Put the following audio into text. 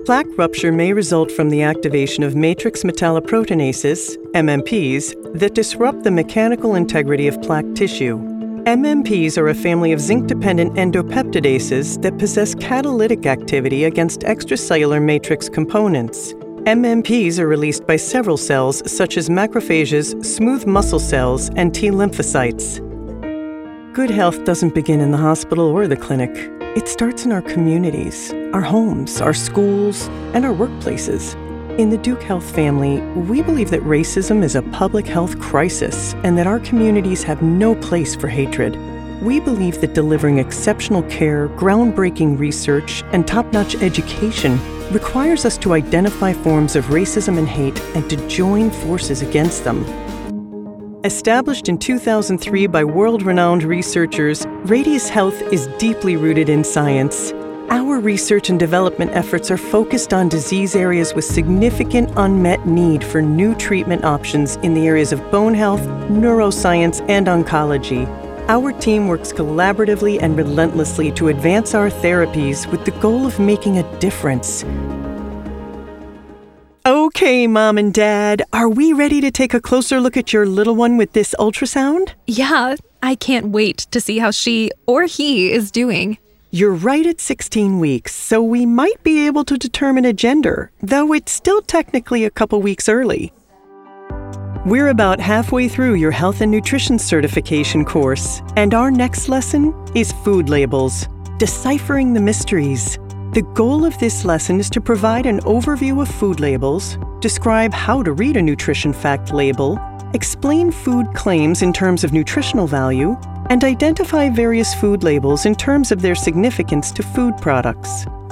Plaque rupture may result from the activation of matrix metalloproteinases, MMPs, that disrupt the mechanical integrity of plaque tissue. MMPs are a family of zinc-dependent endopeptidases that possess catalytic activity against extracellular matrix components. MMPs are released by several cells such as macrophages, smooth muscle cells, and T lymphocytes. Good health doesn't begin in the hospital or the clinic. It starts in our communities, our homes, our schools, and our workplaces. In the Duke Health family, we believe that racism is a public health crisis and that our communities have no place for hatred. We believe that delivering exceptional care, groundbreaking research, and top-notch education requires us to identify forms of racism and hate and to join forces against them. Established in 2003 by world-renowned researchers, Radius Health is deeply rooted in science. Our research and development efforts are focused on disease areas with significant unmet need for new treatment options in the areas of bone health, neuroscience, and oncology. Our team works collaboratively and relentlessly to advance our therapies with the goal of making a difference. Okay, Mom and Dad, are we ready to take a closer look at your little one with this ultrasound? Yeah, I can't wait to see how she or he is doing. You're right at 16 weeks, so we might be able to determine a gender, though it's still technically a couple weeks early. We're about halfway through your health and nutrition certification course, and our next lesson is food labels, deciphering the mysteries. The goal of this lesson is to provide an overview of food labels, describe how to read a nutrition fact label, explain food claims in terms of nutritional value, and identify various food labels in terms of their significance to food products.